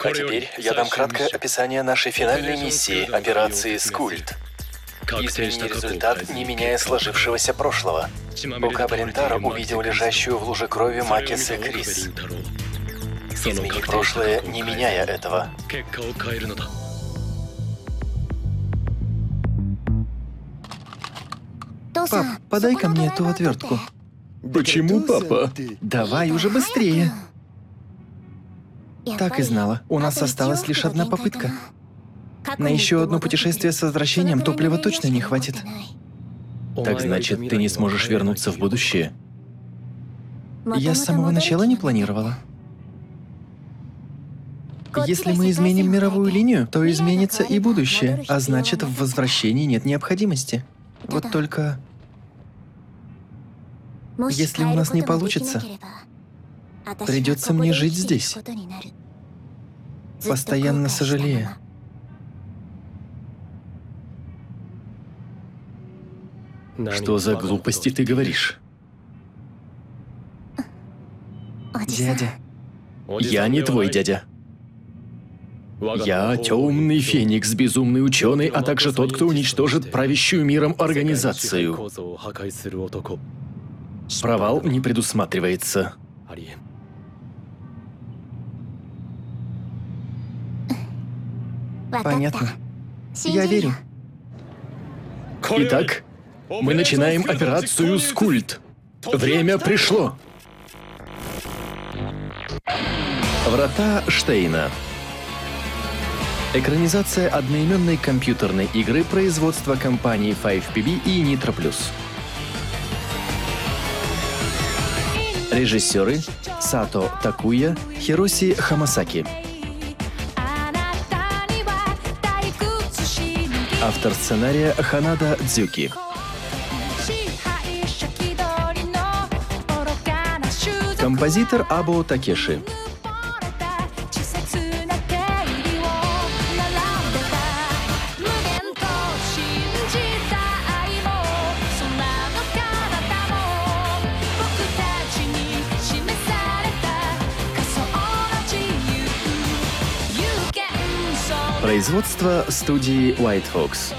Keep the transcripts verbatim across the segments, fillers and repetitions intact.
А теперь я дам краткое описание нашей финальной миссии — операции «Скульт». Измени результат, не меняя сложившегося прошлого. Окаба Рентаро увидел лежащую в луже крови Макисе Крис. Измени прошлое, не меняя этого. Пап, подай-ка мне эту отвертку. Почему, папа? Давай уже быстрее. Так и знала. У нас осталась лишь одна попытка. На еще одно путешествие с возвращением топлива точно не хватит. Так значит, ты не сможешь вернуться в будущее? Я с самого начала не планировала. Если мы изменим мировую линию, то изменится и будущее, а значит, в возвращении нет необходимости. Вот только... Если у нас не получится, придется мне жить здесь, постоянно сожалея. Что за глупости ты говоришь? Дядя, Я не твой дядя. Я темный феникс, безумный ученый, а также тот, кто уничтожит правящую миром организацию. Провал не предусматривается. понятно. Я верю. Итак, мы начинаем операцию «Скульт». Время пришло. Врата Штейна. Экранизация одноименной компьютерной игры производства компаний файв пи би и Nitro Plus. Режиссеры Сато Такуя, Хироси Хамасаки. Автор сценария Ханада Дзюки. Композитор Або Такеши. Производство студии White Fox.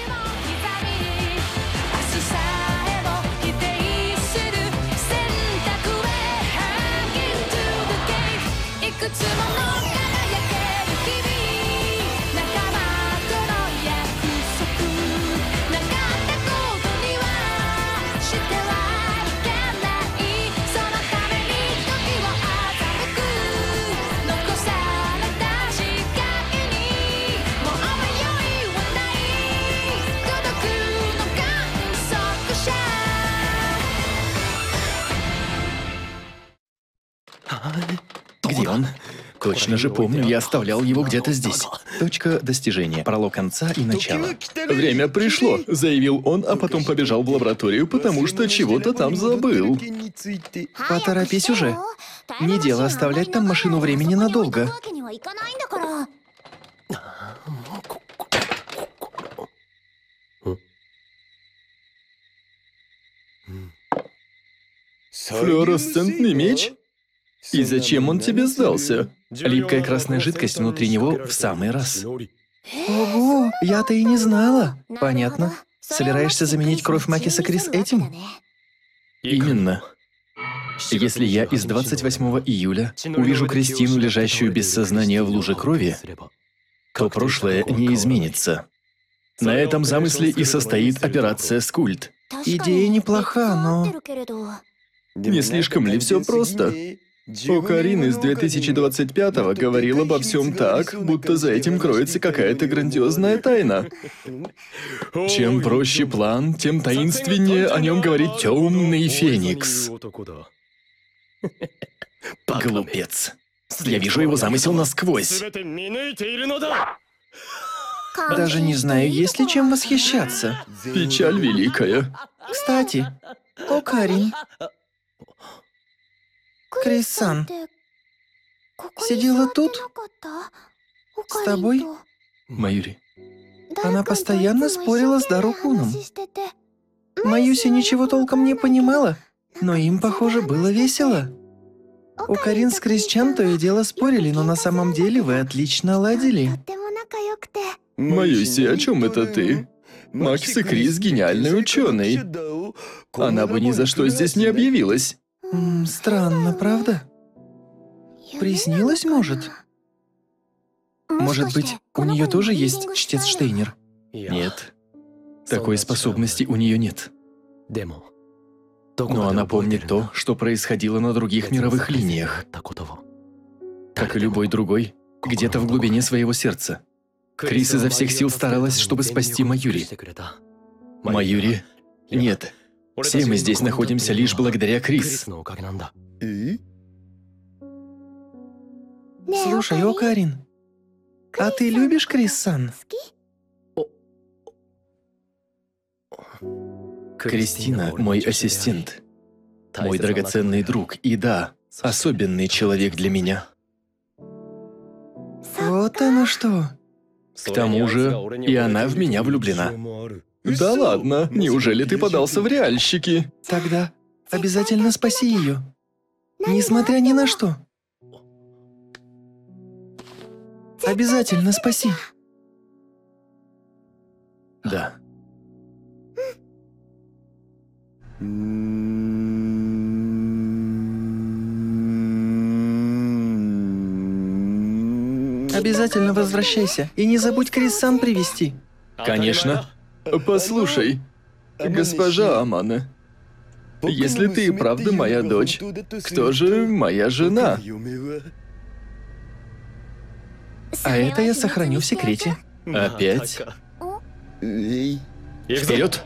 Где он? Точно же помню, я оставлял его где-то здесь. Точка достижения, пролог конца и начала. Время пришло, заявил он, а потом побежал в лабораторию, потому что чего-то там забыл. Поторопись уже. Не дело оставлять там машину времени надолго. Флуоресцентный меч? И зачем он тебе сдался? Липкая красная жидкость внутри него в самый раз. Ого, я-то и не знала. Понятно. Собираешься заменить кровь Макиса Крис этим? Именно. Если я из двадцать восьмого июля увижу Кристину, лежащую без сознания в луже крови, то прошлое не изменится. На этом замысле и состоит операция «Скульт». Идея неплоха, но... Не слишком ли все просто? Окарин из две тысячи двадцать пятого говорил обо всем так, будто за этим кроется какая-то грандиозная тайна. Чем проще план, тем таинственнее о нем говорит темный феникс. Глупец. Я вижу его замысел насквозь. Даже не знаю, есть ли чем восхищаться. Печаль великая. Кстати, Окарин. Крис-сан, сидела тут? С тобой? Майюри. Она постоянно спорила с Дару-куном. Маюся ничего толком не понимала, но им, похоже, было весело. У Карин с Крисчан то и дело спорили, но на самом деле вы отлично ладили. Маюси, о чем это ты? Макс и Крис гениальный ученый. Она бы ни за что здесь не объявилась. М, странно, правда? Приснилось, может? Может быть, у нее тоже есть чтец Штейнер? Нет. Такой способности у нее нет. Но она помнит то, что происходило на других мировых линиях. Как и любой другой, где-то в глубине своего сердца. Крис изо всех сил старалась, чтобы спасти Маюри. Маюри? Нет. Все мы здесь находимся лишь благодаря Крис. Слушай, о, Карин, а ты любишь Крис-сан? Кристина – мой ассистент. Мой драгоценный друг. И да, особенный человек для меня. Вот оно что. К тому же, и она в меня влюблена. Да ладно, неужели ты подался в реальщики? Тогда обязательно спаси ее. Несмотря ни на что. Обязательно спаси. Да. Обязательно возвращайся. И не забудь Крис-сан привести. Конечно. Послушай, госпожа Амана, если ты и правда моя дочь, кто же моя жена? А это я сохраню в секрете. Опять? Вперед!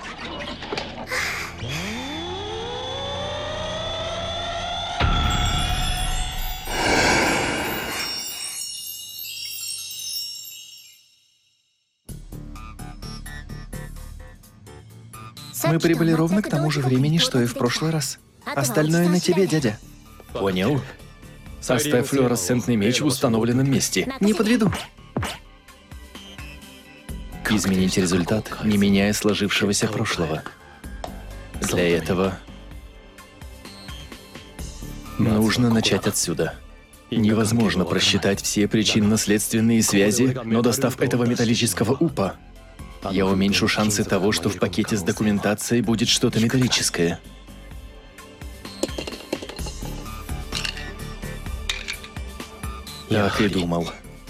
Мы прибыли ровно к тому же времени, что и в прошлый раз. Остальное на тебе, дядя. Понял. Оставь флуоресцентный меч в установленном месте. Не подведу. Изменить результат, не меняя сложившегося прошлого. Для этого нужно начать отсюда. Невозможно просчитать все причинно-следственные связи, но достав этого металлического упа, я уменьшу шансы того, что в пакете с документацией будет что-то металлическое. Так и думал.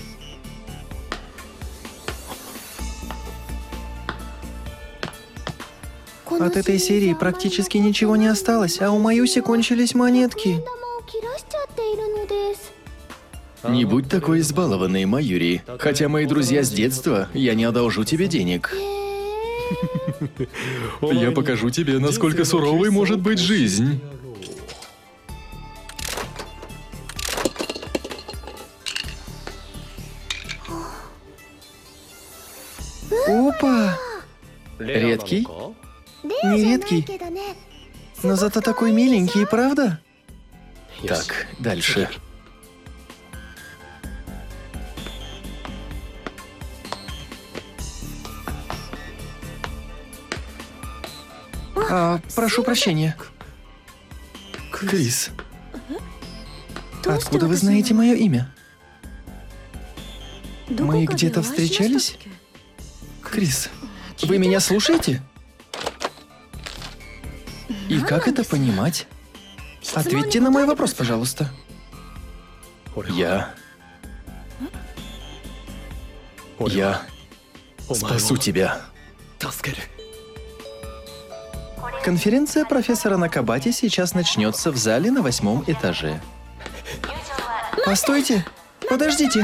От этой серии практически ничего не осталось, а у Маюси кончились монетки. Не будь такой избалованный, Маюри. Хотя мои друзья с детства, я не одолжу тебе денег. Я покажу тебе, насколько суровой может быть жизнь. Опа! Редкий? Не редкий, но зато такой миленький, правда? Так, дальше. А, прошу прощения. Крис. Откуда вы знаете мое имя? Мы где-то встречались? Крис, вы меня слушаете? И как это понимать? Ответьте на мой вопрос, пожалуйста. Я... Я спасу тебя. Конференция профессора Накабати сейчас начнется в зале на восьмом этаже. Постойте! Подождите!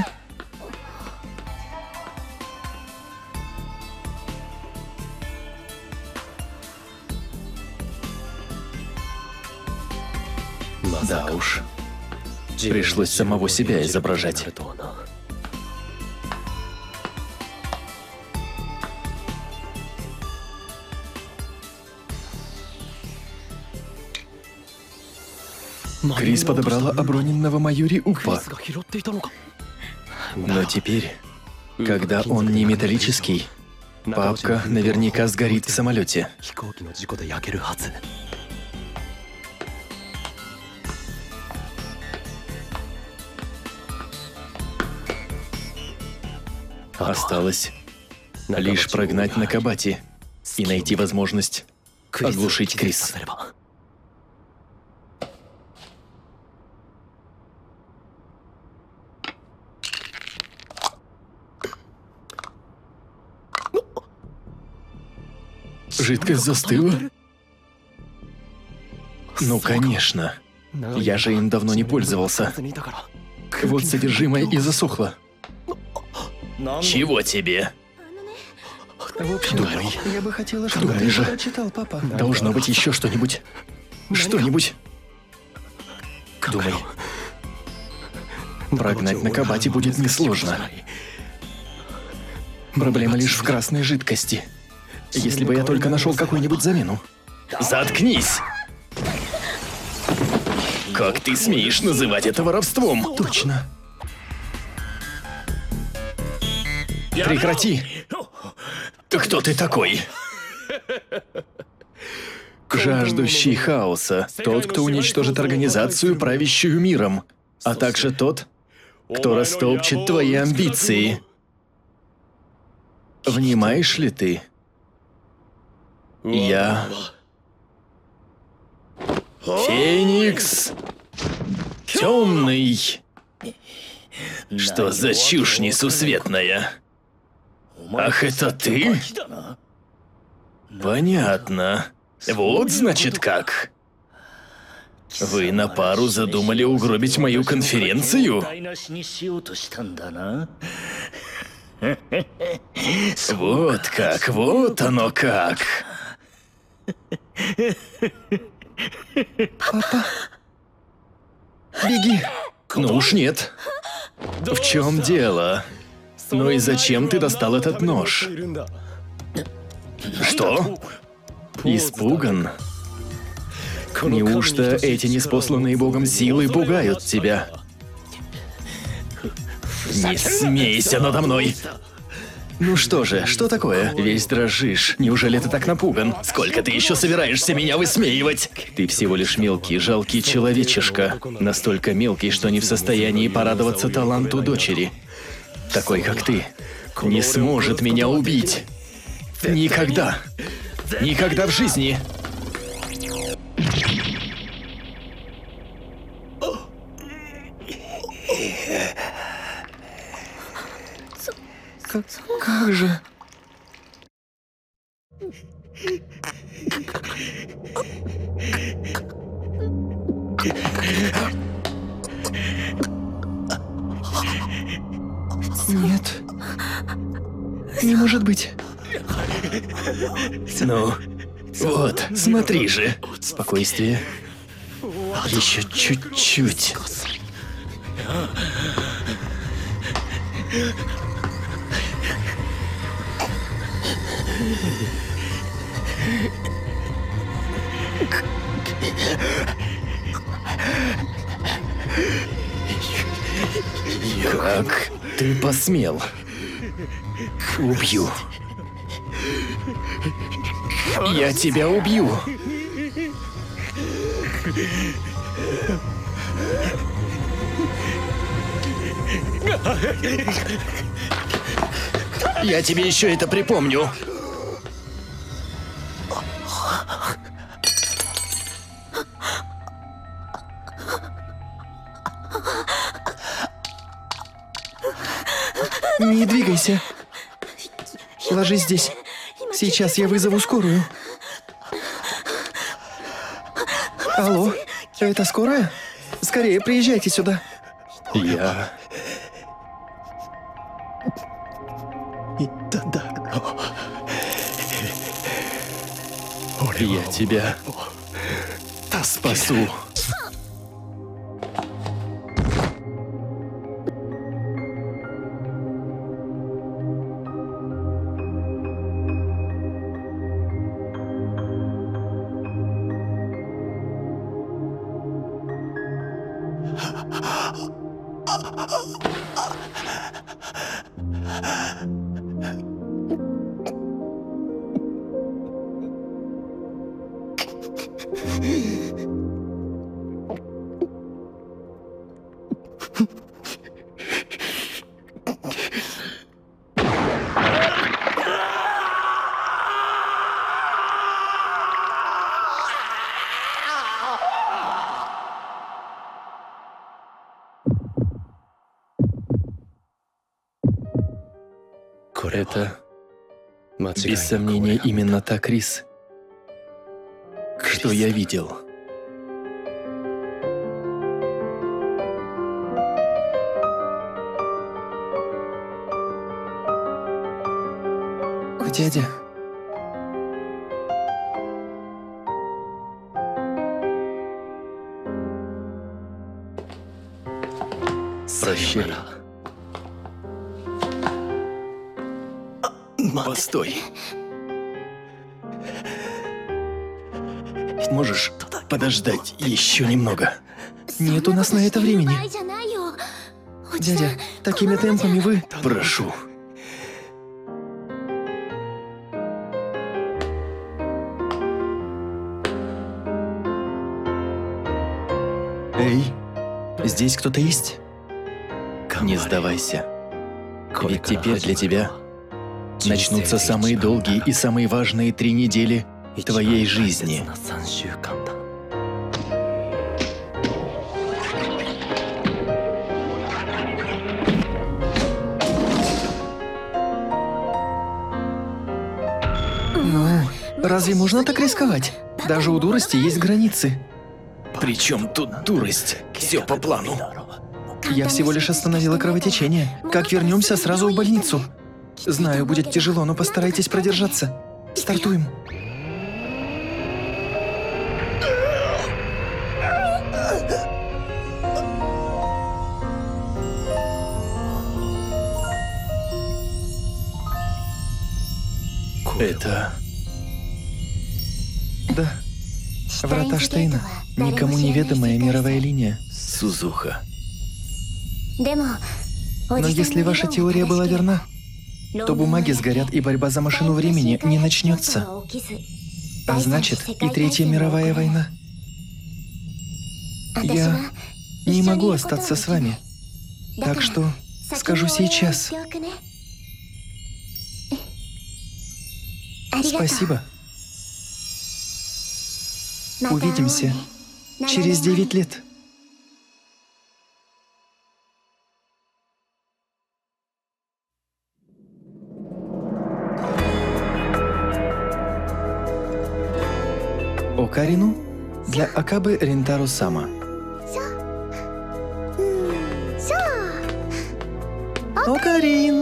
Да уж. Пришлось самого себя изображать. Крис подобрала оброненного Маюри Упа. Но теперь, когда он не металлический, папка наверняка сгорит в самолете. Осталось лишь прогнать Накабати и найти возможность оглушить Крис. Жидкость застыла? Ну, конечно. Я же им давно не пользовался. Вот содержимое и засохло. Чего тебе? В общем, Думай. я бы хотела, чтобы Думай ты же. прочитал, папа. Должно быть еще что-нибудь. Что-нибудь. Думай. Прогнать Накабати будет несложно. Проблема лишь в красной жидкости. Если бы я только нашел какую-нибудь замену. Заткнись! Как ты смеешь называть это воровством? Точно. Прекрати! Кто ты такой? Жаждущий хаоса. Тот, кто уничтожит организацию, правящую миром. А также тот, кто растопчет твои амбиции. Внимаешь ли ты? Я... Феникс... Темный... Что за чушь несусветная? Ах, это ты? Понятно. Вот, значит, как. Вы на пару задумали угробить мою конференцию? Вот как, вот оно как. Папа. Беги. Ну уж нет. В чем дело? Ну и зачем ты достал этот нож? Что? Испуган? Неужто эти неспосланные богом силы пугают тебя? Не смейся надо мной! Ну что же, что такое? Весь дрожишь. Неужели ты так напуган? Сколько ты еще собираешься меня высмеивать? Ты всего лишь мелкий, жалкий человечишка. Настолько мелкий, что не в состоянии порадоваться таланту дочери. Такой, как ты, не сможет меня убить. Никогда. Никогда в жизни. Как, как же? Нет. Не может быть. Ну, вот, смотри же. Спокойствие. Еще чуть-чуть. Как ты посмел? Убью. Я тебя убью. Я тебе еще это припомню. Не двигайся. Ложись здесь. Сейчас я вызову скорую. Алло, это скорая? Скорее, приезжайте сюда. Я... Я тебя спасу. Это, без сомнения, именно та Крис, что я видел. Дядя. Прощай. Постой. Можешь подождать еще немного? Нет у нас на это времени. Дядя, такими темпами вы... Прошу. Эй, здесь кто-то есть? Не сдавайся. Ведь теперь для тебя начнутся самые долгие и самые важные три недели твоей жизни. Ну, разве можно так рисковать? Даже у дурости есть границы. Причем тут дурость? Все по плану. Я всего лишь остановила кровотечение. Как вернемся, сразу в больницу. Знаю, будет тяжело, но постарайтесь продержаться. Стартуем. Это... Да. Врата Штейна. Никому неведомая мировая линия. Сузуха. Но если ваша теория была верна, то бумаги сгорят и борьба за машину времени не начнется. А значит, и Третья мировая война. Я не могу остаться с вами. Так что скажу сейчас. Спасибо. Увидимся через девять лет. Окарину для Акабе Ринтаро Сама. Окарин!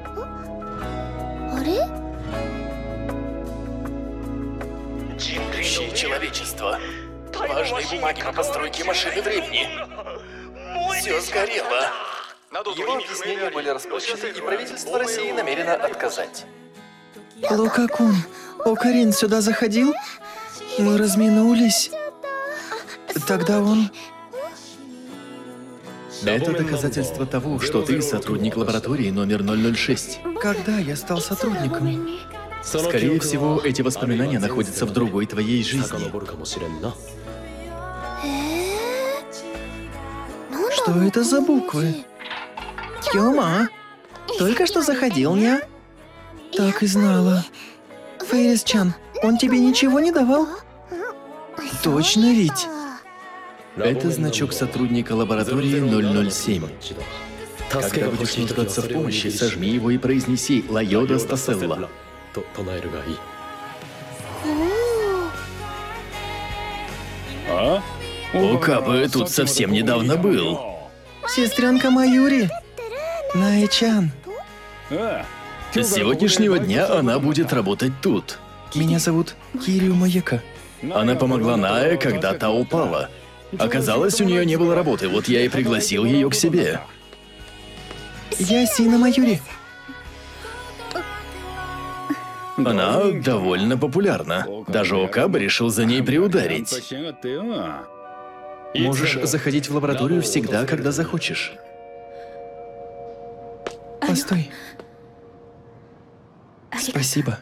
Будущее человечества. Важные бумаги по постройке машины времени. Все сгорело. Его объяснения были расплывчаты, и правительство России намерено отказать. Лукакун, Окарин сюда заходил? Мы разминулись. Тогда он... Это доказательство того, что ты сотрудник лаборатории номер ноль ноль шесть. Когда я стал сотрудником? Скорее всего, эти воспоминания находятся в другой твоей жизни. Что это за буквы? Кёма, только что заходил, не? Так и знала. Фейрис-чан, он тебе ничего не давал? Точно ведь? Это значок сотрудника лаборатории ноль ноль семь. Когда будешь нуждаться в помощи, сожми его и произнеси «Лайода Стаселла». Окабе тут совсем недавно был. Сестренка Майюри. Наэ-чан. С сегодняшнего дня она будет работать тут. Меня зовут Кирио Маека. Она помогла Наэ, когда та упала. Оказалось, у нее не было работы, вот я и пригласил ее к себе. Я Сина Майюри. Она довольно популярна. Даже Окабе решил за ней приударить. Можешь заходить в лабораторию всегда, когда захочешь. Постой. Спасибо.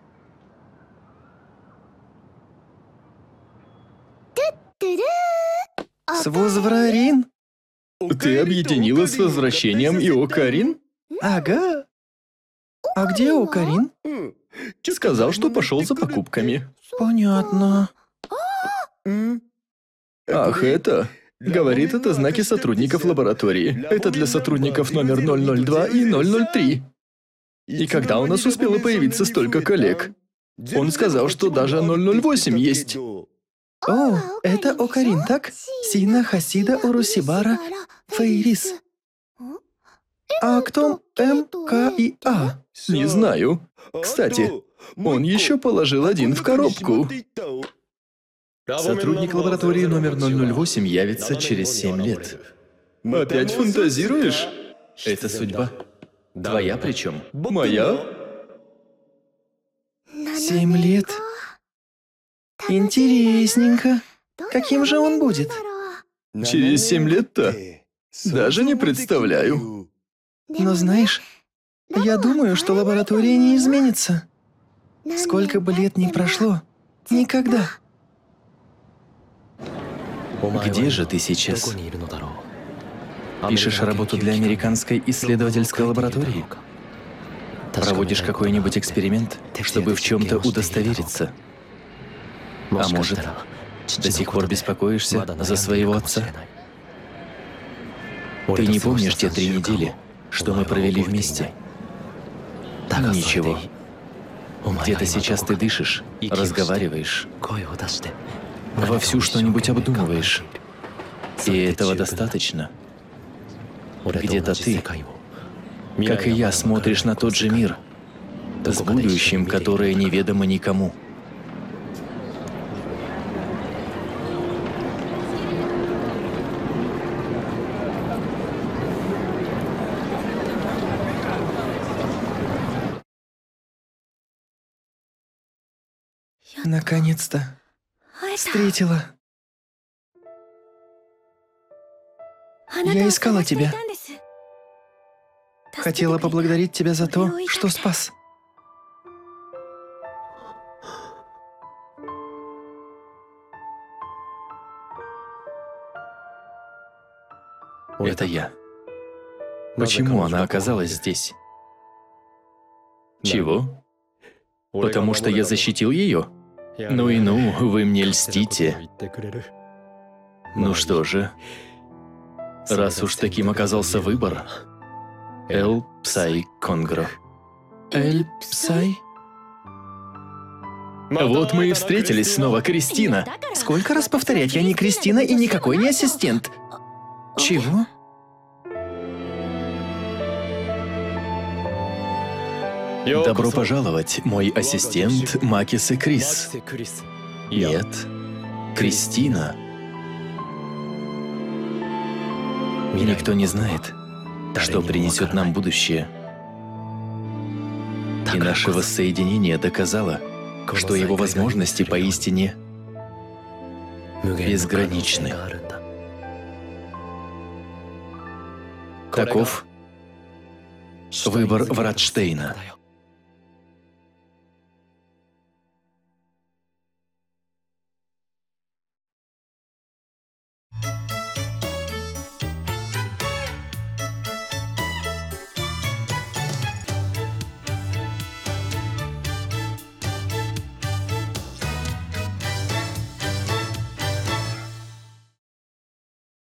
С возврарин? Ты объединила с возвращением и Окарин? Ага. А где Окарин? Сказал, что пошел за покупками. Понятно. Ах, это... Говорит, это знаки сотрудников лаборатории. Это для сотрудников номер ноль ноль два и ноль ноль три. И когда у нас успело появиться столько коллег? Он сказал, что даже ноль ноль восемь есть. О, это Окарин, так? Сина, Хасида, Урусибара, Фейрис. А кто М, К и А? Не знаю. Кстати, он еще положил один в коробку. Сотрудник лаборатории номер ноль ноль восемь явится через семь лет. Опять фантазируешь? Это судьба. Твоя причем. Моя? Семь лет. Интересненько. Каким же он будет? Через семь лет-то? Даже не представляю. Но знаешь, я думаю, что лаборатория не изменится. Сколько бы лет ни прошло, никогда. Где же ты сейчас? Пишешь работу для американской исследовательской лаборатории? Проводишь какой-нибудь эксперимент, чтобы в чем-то удостовериться? А может, до сих пор беспокоишься за своего отца? Ты не помнишь те три недели, что мы провели вместе? Ничего. Где-то сейчас ты дышишь, разговариваешь, вовсю что-нибудь обдумываешь. И этого достаточно. Где-то ты, как и я, смотришь на тот же мир, с будущим, которое неведомо никому. Наконец-то. Встретила. Я искала тебя. Хотела поблагодарить тебя за то, что спас. Это я. Почему она оказалась здесь? Чего? Потому что я защитил ее? Ну и ну, вы мне льстите. Ну что же, раз уж таким оказался выбор, Эл Псай Конгро. Эль Псай? Вот мы и встретились снова, Кристина. Сколько раз повторять, я не Кристина и никакой не ассистент. Чего? Добро пожаловать, мой ассистент Макис и Крис. Нет, Кристина. Никто не знает, что принесет нам будущее. И наше воссоединение доказало, что его возможности поистине безграничны. Таков выбор Вратштейна.